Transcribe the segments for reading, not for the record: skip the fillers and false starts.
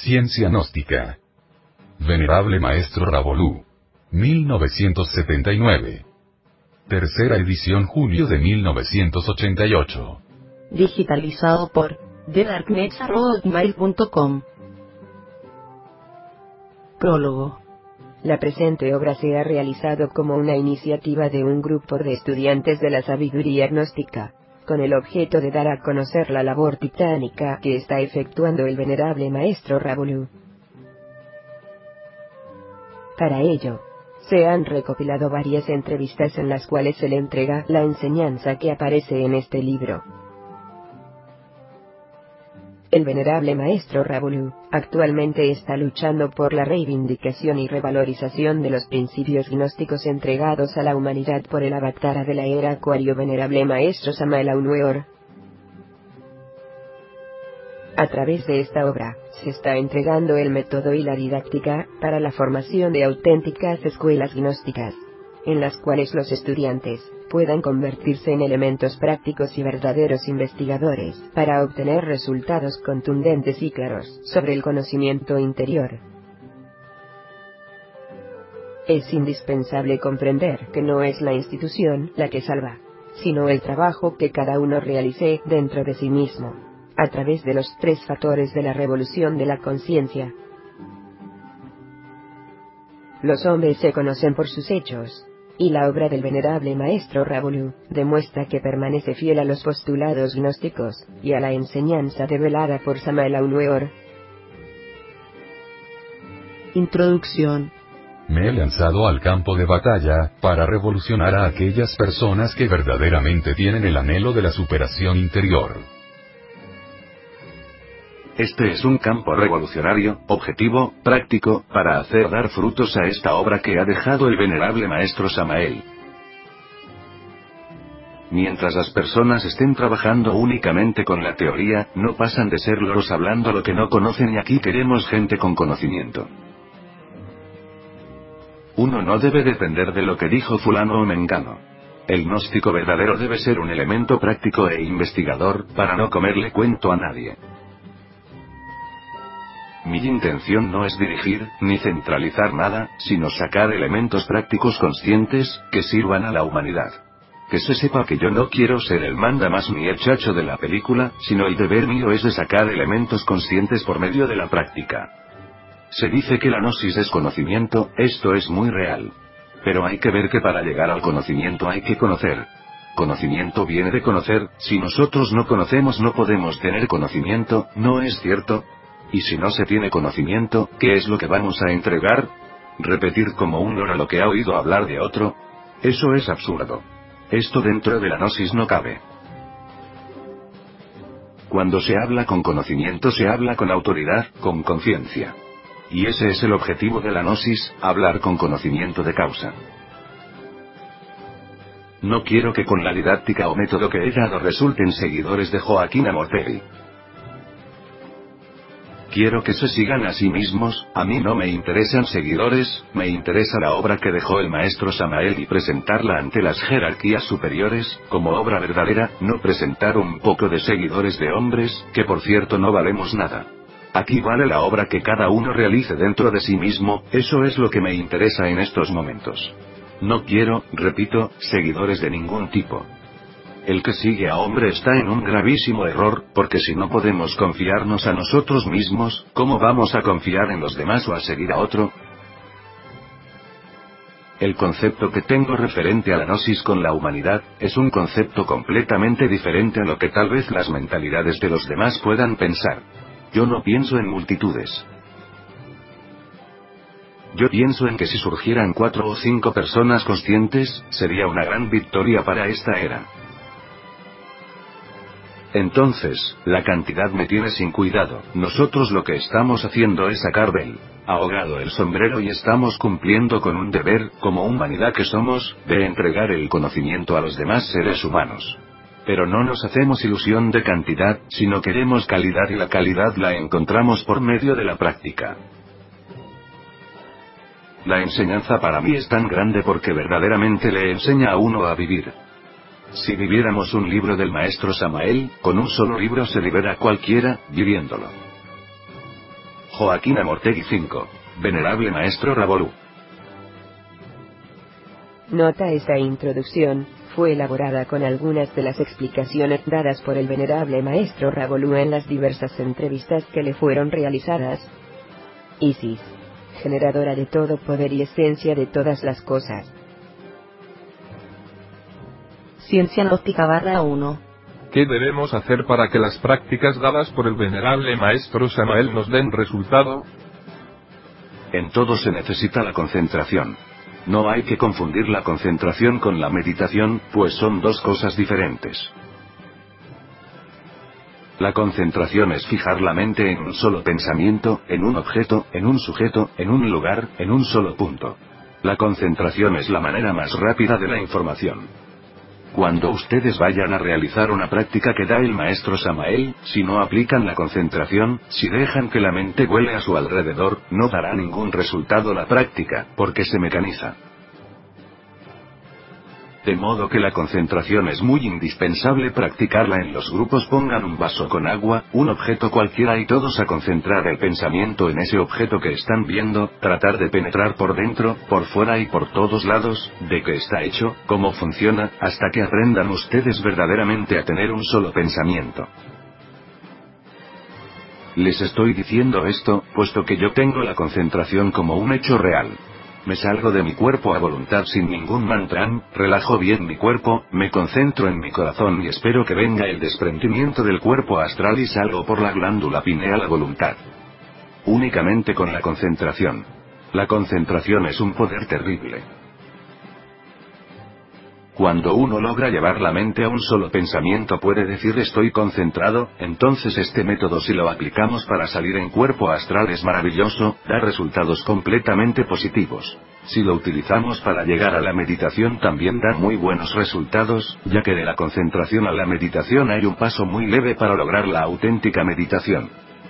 Ciencia gnóstica. Venerable Maestro Ravolú. 1979. Tercera edición, julio de 1988. Digitalizado por thedarknet@hotmail.com. Prólogo. La presente obra se ha realizado como una iniciativa de un grupo de estudiantes de la sabiduría gnóstica, con el objeto de dar a conocer la labor titánica que está efectuando el venerable Maestro Ravolú. Para ello, se han recopilado varias entrevistas en las cuales se le entrega la enseñanza que aparece en este libro. El venerable Maestro Ravolú actualmente está luchando por la reivindicación y revalorización de los principios gnósticos entregados a la humanidad por el Avatara de la era Acuario, venerable Maestro Samael Aun Weor. A través de esta obra, se está entregando el método y la didáctica para la formación de auténticas escuelas gnósticas, en las cuales los estudiantes puedan convertirse en elementos prácticos y verdaderos investigadores para obtener resultados contundentes y claros sobre el conocimiento interior. Es indispensable comprender que no es la institución la que salva, sino el trabajo que cada uno realice dentro de sí mismo, a través de los 3 factores de la revolución de la conciencia. Los hombres se conocen por sus hechos, y la obra del venerable Maestro Ravolú demuestra que permanece fiel a los postulados gnósticos y a la enseñanza revelada por Samael Aun Weor. Introducción. Me he lanzado al campo de batalla para revolucionar a aquellas personas que verdaderamente tienen el anhelo de la superación interior. Este es un campo revolucionario, objetivo, práctico, para hacer dar frutos a esta obra que ha dejado el venerable Maestro Samael. Mientras las personas estén trabajando únicamente con la teoría, no pasan de ser loros hablando lo que no conocen, y aquí queremos gente con conocimiento. Uno no debe depender de lo que dijo fulano o mengano. El gnóstico verdadero debe ser un elemento práctico e investigador, para no comerle cuento a nadie. Mi intención no es dirigir, ni centralizar nada, sino sacar elementos prácticos conscientes, que sirvan a la humanidad. Que se sepa que yo no quiero ser el manda más ni el chacho de la película, sino el deber mío es de sacar elementos conscientes por medio de la práctica. Se dice que la gnosis es conocimiento, esto es muy real. Pero hay que ver que para llegar al conocimiento hay que conocer. Conocimiento viene de conocer, si nosotros no conocemos no podemos tener conocimiento, ¿no es cierto? Y si no se tiene conocimiento, ¿qué es lo que vamos a entregar? ¿Repetir como un loro lo que ha oído hablar de otro? Eso es absurdo. Esto dentro de la gnosis no cabe. Cuando se habla con conocimiento se habla con autoridad, con conciencia. Y ese es el objetivo de la gnosis, hablar con conocimiento de causa. No quiero que con la didáctica o método que he dado resulten seguidores de Joaquín Amortelli. Quiero que se sigan a sí mismos, a mí no me interesan seguidores, me interesa la obra que dejó el Maestro Samael y presentarla ante las jerarquías superiores, como obra verdadera, no presentar un poco de seguidores de hombres, que por cierto no valemos nada. Aquí vale la obra que cada uno realice dentro de sí mismo, eso es lo que me interesa en estos momentos. No quiero, repito, seguidores de ningún tipo. El que sigue a hombre está en un gravísimo error, porque si no podemos confiarnos a nosotros mismos, ¿cómo vamos a confiar en los demás o a seguir a otro? El concepto que tengo referente a la gnosis con la humanidad, es un concepto completamente diferente a lo que tal vez las mentalidades de los demás puedan pensar. Yo no pienso en multitudes. Yo pienso en que si surgieran 4 o 5 personas conscientes, sería una gran victoria para esta era. Entonces, la cantidad me tiene sin cuidado, nosotros lo que estamos haciendo es sacar del ahogado el sombrero y estamos cumpliendo con un deber, como humanidad que somos, de entregar el conocimiento a los demás seres humanos. Pero no nos hacemos ilusión de cantidad, sino queremos calidad y la calidad la encontramos por medio de la práctica. La enseñanza para mí es tan grande porque verdaderamente le enseña a uno a vivir. Si viviéramos un libro del Maestro Samael, con un solo libro se libera cualquiera, viviéndolo. Joaquín Amortegui 5. Venerable Maestro Ravolú. Nota: esta introducción fue elaborada con algunas de las explicaciones dadas por el venerable Maestro Ravolú en las diversas entrevistas que le fueron realizadas. Isis, generadora de todo poder y esencia de todas las cosas. Ciencia Gnóstica /1. ¿Qué debemos hacer para que las prácticas dadas por el venerable Maestro Samael nos den resultado? En todo se necesita la concentración. No hay que confundir la concentración con la meditación, pues son dos cosas diferentes. La concentración es fijar la mente en un solo pensamiento, en un objeto, en un sujeto, en un lugar, en un solo punto. La concentración es la manera más rápida de la información. Cuando ustedes vayan a realizar una práctica que da el Maestro Samael, si no aplican la concentración, si dejan que la mente vuele a su alrededor, no dará ningún resultado la práctica, porque se mecaniza. De modo que la concentración es muy indispensable practicarla en los grupos. Pongan un vaso con agua, un objeto cualquiera y todos a concentrar el pensamiento en ese objeto que están viendo, tratar de penetrar por dentro, por fuera y por todos lados, de qué está hecho, cómo funciona, hasta que aprendan ustedes verdaderamente a tener un solo pensamiento. Les estoy diciendo esto, puesto que yo tengo la concentración como un hecho real. Me salgo de mi cuerpo a voluntad sin ningún mantrán, relajo bien mi cuerpo, me concentro en mi corazón y espero que venga el desprendimiento del cuerpo astral y salgo por la glándula pineal a voluntad. Únicamente con la concentración. La concentración es un poder terrible. Cuando uno logra llevar la mente a un solo pensamiento puede decir estoy concentrado, entonces este método si lo aplicamos para salir en cuerpo astral es maravilloso, da resultados completamente positivos. Si lo utilizamos para llegar a la meditación también da muy buenos resultados, ya que de la concentración a la meditación hay un paso muy leve para lograr la auténtica meditación.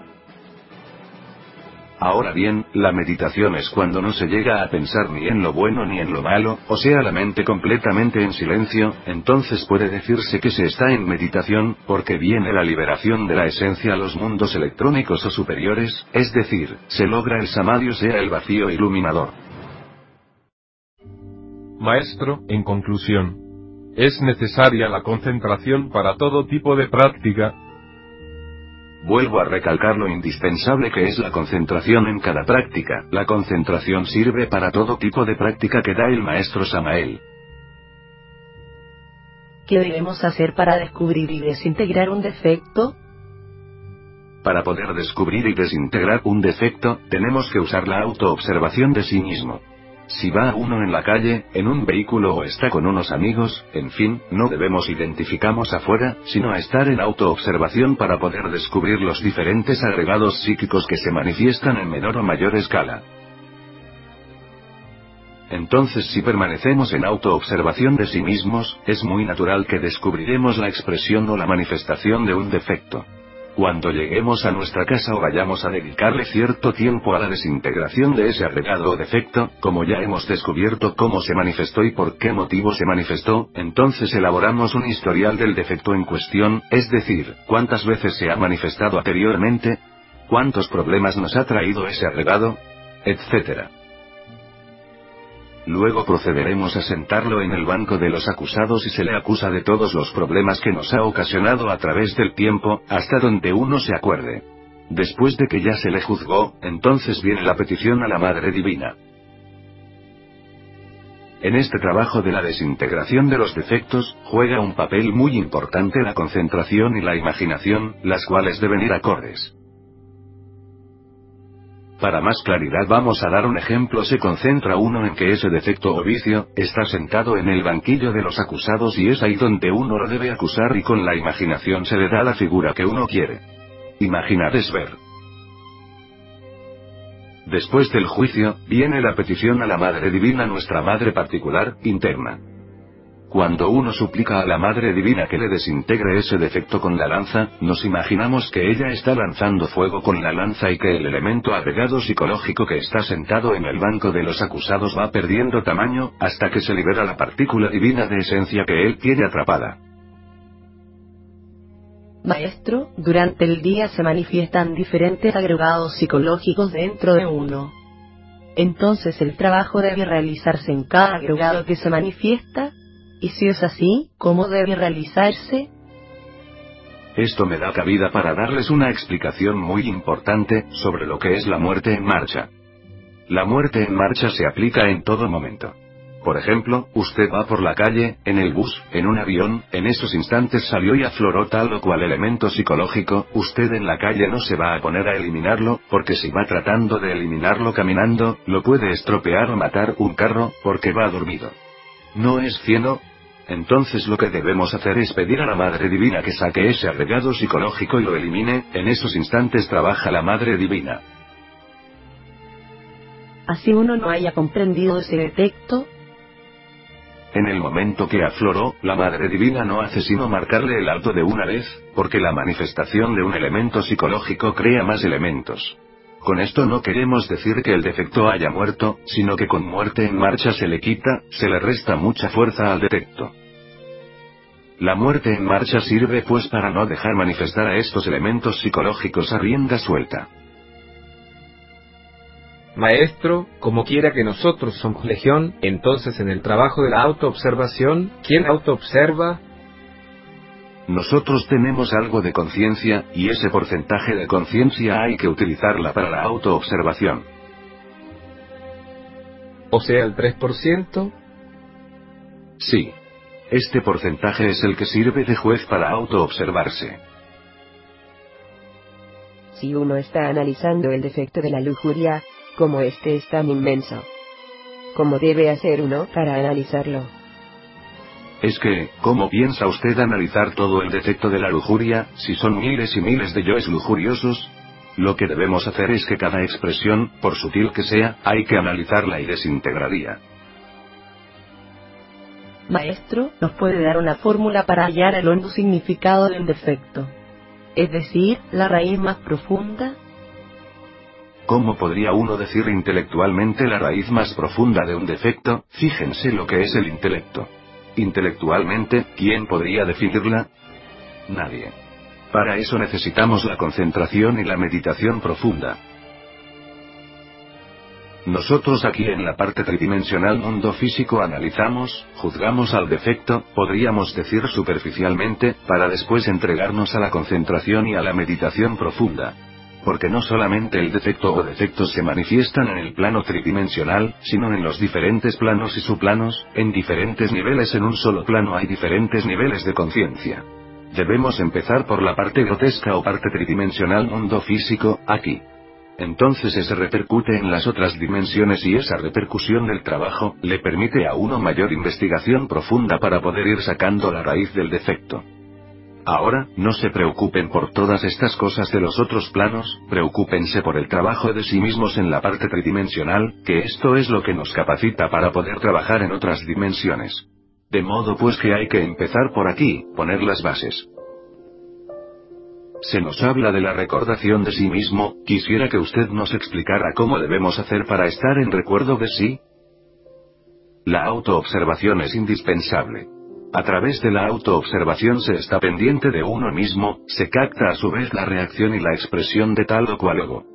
Ahora bien, la meditación es cuando no se llega a pensar ni en lo bueno ni en lo malo, o sea la mente completamente en silencio, entonces puede decirse que se está en meditación, porque viene la liberación de la esencia a los mundos electrónicos o superiores, es decir, se logra el samadhi, o sea el vacío iluminador. Maestro, en conclusión, ¿es necesaria la concentración para todo tipo de práctica? Vuelvo a recalcar lo indispensable que es la concentración en cada práctica. La concentración sirve para todo tipo de práctica que da el Maestro Samael. ¿Qué debemos hacer para descubrir y desintegrar un defecto? Para poder descubrir y desintegrar un defecto, tenemos que usar la autoobservación de sí mismo. Si va uno en la calle, en un vehículo o está con unos amigos, en fin, no debemos identificarnos afuera, sino a estar en autoobservación para poder descubrir los diferentes agregados psíquicos que se manifiestan en menor o mayor escala. Entonces si permanecemos en autoobservación de sí mismos, es muy natural que descubriremos la expresión o la manifestación de un defecto. Cuando lleguemos a nuestra casa o vayamos a dedicarle cierto tiempo a la desintegración de ese agregado o defecto, como ya hemos descubierto cómo se manifestó y por qué motivo se manifestó, entonces elaboramos un historial del defecto en cuestión, es decir, cuántas veces se ha manifestado anteriormente, cuántos problemas nos ha traído ese agregado, etc. Luego procederemos a sentarlo en el banco de los acusados y se le acusa de todos los problemas que nos ha ocasionado a través del tiempo, hasta donde uno se acuerde. Después de que ya se le juzgó, entonces viene la petición a la Madre Divina. En este trabajo de la desintegración de los defectos, juega un papel muy importante la concentración y la imaginación, las cuales deben ir acordes. Para más claridad vamos a dar un ejemplo. Se concentra uno en que ese defecto o vicio está sentado en el banquillo de los acusados y es ahí donde uno lo debe acusar y con la imaginación se le da la figura que uno quiere. Imaginar es ver. Después del juicio, viene la petición a la Madre Divina, nuestra Madre particular, interna. Cuando uno suplica a la Madre Divina que le desintegre ese defecto con la lanza, nos imaginamos que ella está lanzando fuego con la lanza y que el elemento agregado psicológico que está sentado en el banco de los acusados va perdiendo tamaño, hasta que se libera la partícula divina de esencia que él tiene atrapada. Maestro, durante el día se manifiestan diferentes agregados psicológicos dentro de uno. Entonces el trabajo debe realizarse en cada agregado que se manifiesta, y si es así, ¿cómo debe realizarse? Esto me da cabida para darles una explicación muy importante sobre lo que es la muerte en marcha. La muerte en marcha se aplica en todo momento. Por ejemplo, usted va por la calle, en el bus, en un avión, en esos instantes salió y afloró tal o cual elemento psicológico, usted en la calle no se va a poner a eliminarlo, porque si va tratando de eliminarlo caminando, lo puede estropear o matar un carro, porque va dormido. ¿No es cieno? Entonces lo que debemos hacer es pedir a la Madre Divina que saque ese agregado psicológico y lo elimine, en esos instantes trabaja la Madre Divina. Así uno no haya comprendido ese defecto. En el momento que afloró, la Madre Divina no hace sino marcarle el alto de una vez, porque la manifestación de un elemento psicológico crea más elementos. Con esto no queremos decir que el defecto haya muerto, sino que con muerte en marcha se le quita, se le resta mucha fuerza al defecto. La muerte en marcha sirve pues para no dejar manifestar a estos elementos psicológicos a rienda suelta. Maestro, como quiera que nosotros somos legión, entonces en el trabajo de la autoobservación, ¿quién autoobserva? Nosotros tenemos algo de conciencia, y ese porcentaje de conciencia hay que utilizarla para la autoobservación. O sea, el 3%. Sí. Este porcentaje es el que sirve de juez para autoobservarse. Si uno está analizando el defecto de la lujuria, como este es tan inmenso, ¿cómo debe hacer uno para analizarlo? Es que, ¿cómo piensa usted analizar todo el defecto de la lujuria, si son miles y miles de yoes lujuriosos? Lo que debemos hacer es que cada expresión, por sutil que sea, hay que analizarla y desintegrarla. Maestro, ¿nos puede dar una fórmula para hallar el hondo significado de un defecto? Es decir, la raíz más profunda. ¿Cómo podría uno decir intelectualmente la raíz más profunda de un defecto? Fíjense lo que es el intelecto. Intelectualmente, ¿quién podría definirla? Nadie. Para eso necesitamos la concentración y la meditación profunda. Nosotros aquí en la parte tridimensional mundo físico analizamos, juzgamos al defecto, podríamos decir superficialmente, para después entregarnos a la concentración y a la meditación profunda. Porque no solamente el defecto o defectos se manifiestan en el plano tridimensional, sino en los diferentes planos y subplanos, en diferentes niveles. En un solo plano hay diferentes niveles de conciencia. Debemos empezar por la parte grotesca o parte tridimensional mundo físico, aquí. Entonces ese repercute en las otras dimensiones y esa repercusión del trabajo, le permite a uno mayor investigación profunda para poder ir sacando la raíz del defecto. Ahora, no se preocupen por todas estas cosas de los otros planos, preocúpense por el trabajo de sí mismos en la parte tridimensional, que esto es lo que nos capacita para poder trabajar en otras dimensiones. De modo pues que hay que empezar por aquí, poner las bases. Se nos habla de la recordación de sí mismo, quisiera que usted nos explicara cómo debemos hacer para estar en recuerdo de sí. La autoobservación es indispensable. A través de la autoobservación se está pendiente de uno mismo, se capta a su vez la reacción y la expresión de tal o cual ego.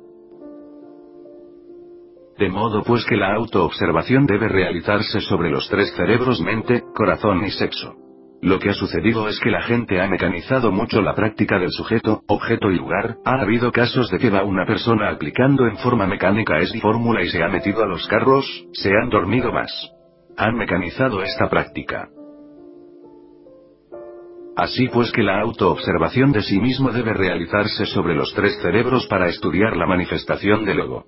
De modo pues que la autoobservación debe realizarse sobre los tres cerebros: mente, corazón y sexo. Lo que ha sucedido es que la gente ha mecanizado mucho la práctica del sujeto, objeto y lugar. Ha habido casos de que va una persona aplicando en forma mecánica esa fórmula y se ha metido a los carros, se han dormido más. Han mecanizado esta práctica. Así pues que la autoobservación de sí mismo debe realizarse sobre los tres cerebros para estudiar la manifestación del ego.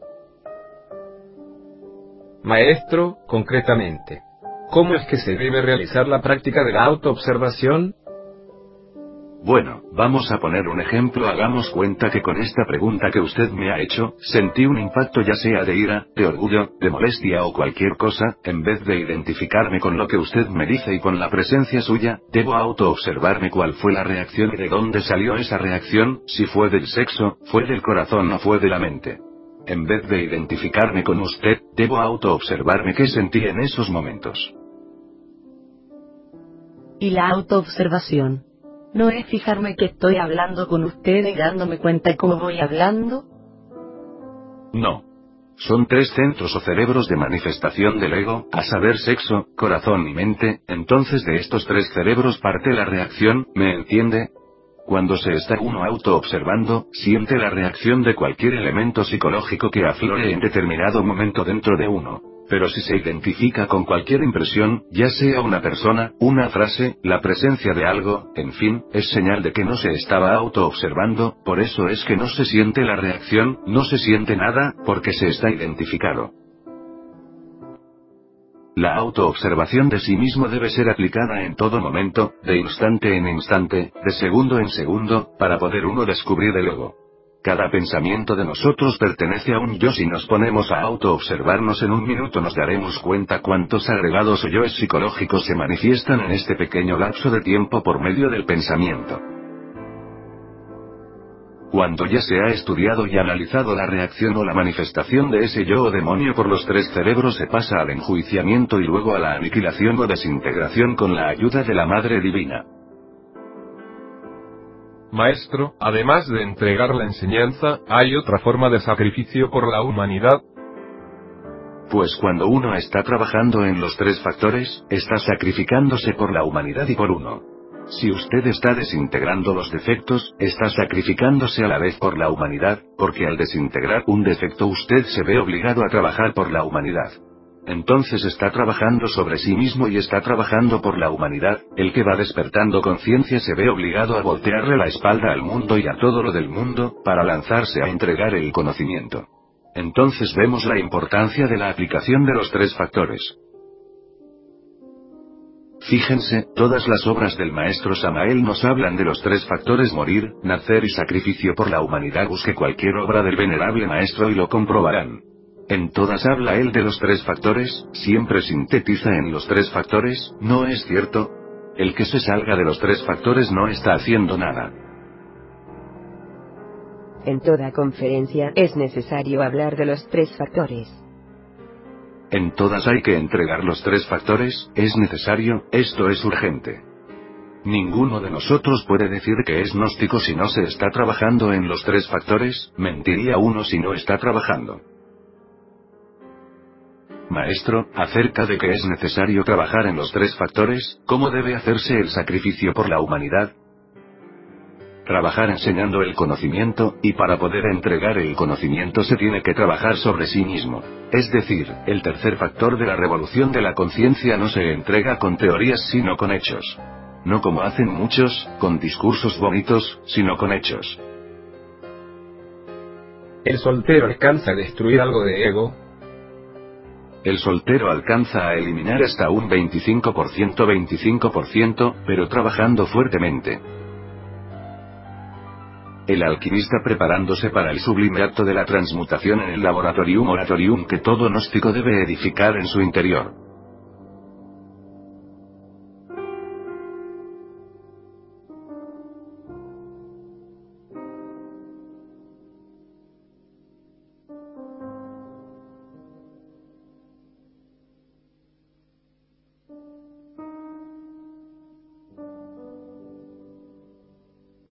Maestro, concretamente, ¿cómo es que se debe realizar la práctica de la autoobservación? Bueno, vamos a poner un ejemplo. Hagamos cuenta que con esta pregunta que usted me ha hecho, sentí un impacto ya sea de ira, de orgullo, de molestia o cualquier cosa. En vez de identificarme con lo que usted me dice y con la presencia suya, debo autoobservarme cuál fue la reacción y de dónde salió esa reacción, si fue del sexo, fue del corazón o fue de la mente. En vez de identificarme con usted, debo autoobservarme qué sentí en esos momentos. ¿Y la autoobservación? ¿No es fijarme que estoy hablando con usted y dándome cuenta de cómo voy hablando? No. Son 3 centros o cerebros de manifestación del ego, a saber sexo, corazón y mente. Entonces de estos 3 cerebros parte la reacción, ¿me entiende? Cuando se está uno auto-observando, siente la reacción de cualquier elemento psicológico que aflore en determinado momento dentro de uno. Pero si se identifica con cualquier impresión, ya sea una persona, una frase, la presencia de algo, en fin, es señal de que no se estaba auto-observando. Por eso es que no se siente la reacción, no se siente nada, porque se está identificado. La autoobservación de sí mismo debe ser aplicada en todo momento, de instante en instante, de segundo en segundo, para poder uno descubrir el ego. Cada pensamiento de nosotros pertenece a un yo. Si nos ponemos a autoobservarnos en un minuto nos daremos cuenta cuántos agregados o yoes psicológicos se manifiestan en este pequeño lapso de tiempo por medio del pensamiento. Cuando ya se ha estudiado y analizado la reacción o la manifestación de ese yo o demonio por los 3 cerebros, se pasa al enjuiciamiento y luego a la aniquilación o desintegración con la ayuda de la Madre Divina. Maestro, además de entregar la enseñanza, ¿hay otra forma de sacrificio por la humanidad? Pues cuando uno está trabajando en los 3 factores, está sacrificándose por la humanidad y por uno. Si usted está desintegrando los defectos, está sacrificándose a la vez por la humanidad, porque al desintegrar un defecto usted se ve obligado a trabajar por la humanidad. Entonces está trabajando sobre sí mismo y está trabajando por la humanidad. El que va despertando conciencia se ve obligado a voltearle la espalda al mundo y a todo lo del mundo, para lanzarse a entregar el conocimiento. Entonces vemos la importancia de la aplicación de los 3 factores. Fíjense, todas las obras del maestro Samael nos hablan de los 3 factores: morir, nacer y sacrificio por la humanidad. Busque cualquier obra del venerable maestro y lo comprobarán. En todas habla él de los 3 factores, siempre sintetiza en los 3 factores, ¿no es cierto? El que se salga de los 3 factores no está haciendo nada. En toda conferencia es necesario hablar de los 3 factores. En todas hay que entregar los 3 factores, es necesario, esto es urgente. Ninguno de nosotros puede decir que es gnóstico si no se está trabajando en los 3 factores, mentiría uno si no está trabajando. Maestro, acerca de que es necesario trabajar en los 3 factores, ¿cómo debe hacerse el sacrificio por la humanidad? Trabajar enseñando el conocimiento, y para poder entregar el conocimiento se tiene que trabajar sobre sí mismo. Es decir, el tercer factor de la revolución de la conciencia no se entrega con teorías sino con hechos. No como hacen muchos, con discursos bonitos, sino con hechos. ¿El soltero alcanza a destruir algo de ego? El soltero alcanza a eliminar hasta un 25%, pero trabajando fuertemente. El alquimista preparándose para el sublime acto de la transmutación en el laboratorium oratorium que todo gnóstico debe edificar en su interior.